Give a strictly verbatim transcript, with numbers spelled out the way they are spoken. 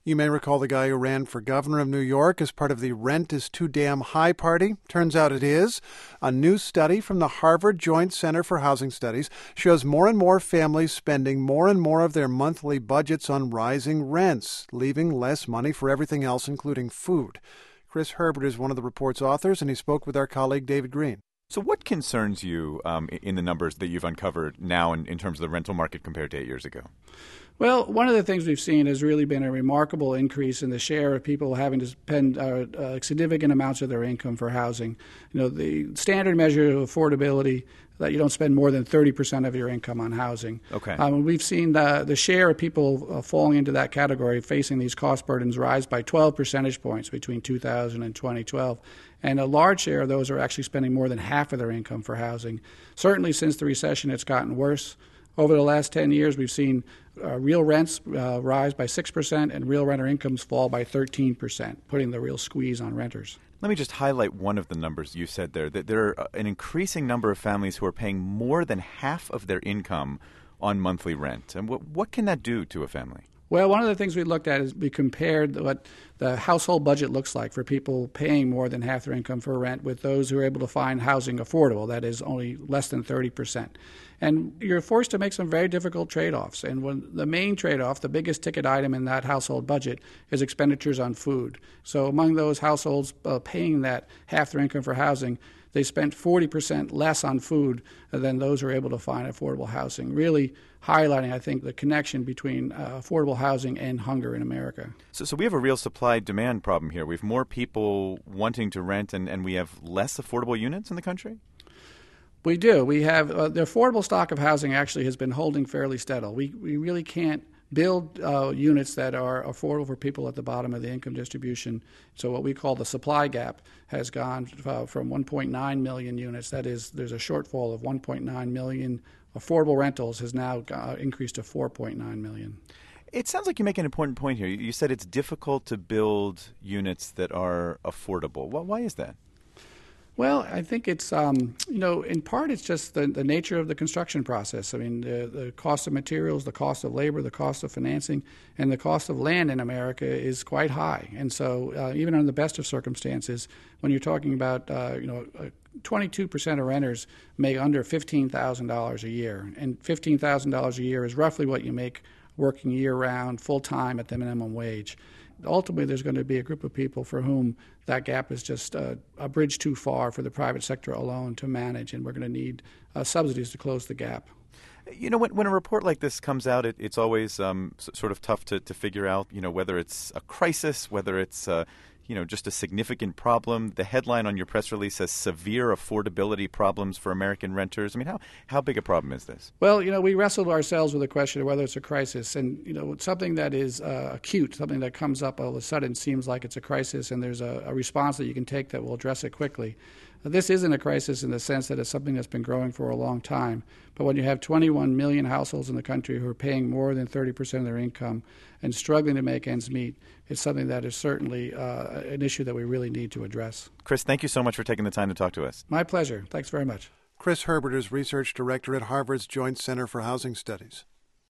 You may recall the guy who ran for governor of New York as part of the Rent is Too Damn High party. Turns out it is. A new study from the Harvard Joint Center for Housing Studies shows more and more families spending more and more of their monthly budgets on rising rents, leaving less money for everything else, including food. Chris Herbert is one of the report's authors, and he spoke with our colleague David Green. So what concerns you um, in the numbers that you've uncovered now in, in terms of the rental market compared to eight years ago? Well, one of the things we've seen has really been a remarkable increase in the share of people having to spend uh, uh, significant amounts of their income for housing. You know, the standard measure of affordability, that you don't spend more than thirty percent of your income on housing. Okay. Um, we've seen the, the share of people uh, falling into that category, facing these cost burdens, rise by twelve percentage points between two thousand and twenty twelve. And a large share of those are actually spending more than half of their income for housing. Certainly since the recession, it's gotten worse. Over the last ten years, we've seen uh, real rents uh, rise by six percent and real renter incomes fall by thirteen percent, putting the real squeeze on renters. Let me just highlight one of the numbers you said there, that there are an increasing number of families who are paying more than half of their income on monthly rent. And what, what can that do to a family? Well, one of the things we looked at is we compared what the household budget looks like for people paying more than half their income for rent with those who are able to find housing affordable, that is only less than thirty percent. And you're forced to make some very difficult trade-offs. And when the main trade-off, the biggest ticket item in that household budget, is expenditures on food. So among those households uh, paying that half their income for housing, they spent forty percent less on food than those who are able to find affordable housing, really highlighting, I think, the connection between uh, affordable housing and hunger in America. So, so we have a real supply-demand problem here. We have more people wanting to rent, and, and we have less affordable units in the country? We do. We have uh, the affordable stock of housing actually has been holding fairly steady. We, we really can't build uh, units that are affordable for people at the bottom of the income distribution. So what we call the supply gap has gone uh, from one point nine million units. That is, there's a shortfall of one point nine million. Affordable rentals has now uh, increased to four point nine million. It sounds like you make an important point here. You said it's difficult to build units that are affordable. Well, why is that? Well, I think it's, um, you know, in part it's just the, the nature of the construction process. I mean, the, the cost of materials, the cost of labor, the cost of financing, and the cost of land in America is quite high. And so uh, even under the best of circumstances, when you're talking about, uh, you know, uh, twenty-two percent of renters make under fifteen thousand dollars a year. And fifteen thousand dollars a year is roughly what you make working year-round, full-time at the minimum wage. Ultimately, there's going to be a group of people for whom that gap is just uh, a bridge too far for the private sector alone to manage, and we're going to need uh, subsidies to close the gap. You know, when, when a report like this comes out, it, it's always um, s- sort of tough to, to figure out, you know, whether it's a crisis, whether it's, uh, you know, just a significant problem. The headline on your press release says severe affordability problems for American renters. I mean, how, how big a problem is this? Well, you know, we wrestled ourselves with the question of whether it's a crisis. And, you know, something that is uh, acute, something that comes up all of a sudden seems like it's a crisis, and there's a, a response that you can take that will address it quickly. This isn't a crisis in the sense that it's something that's been growing for a long time. But when you have twenty-one million households in the country who are paying more than thirty percent of their income and struggling to make ends meet, it's something that is certainly uh, an issue that we really need to address. Chris, thank you so much for taking the time to talk to us. My pleasure. Thanks very much. Chris Herbert is research director at Harvard's Joint Center for Housing Studies.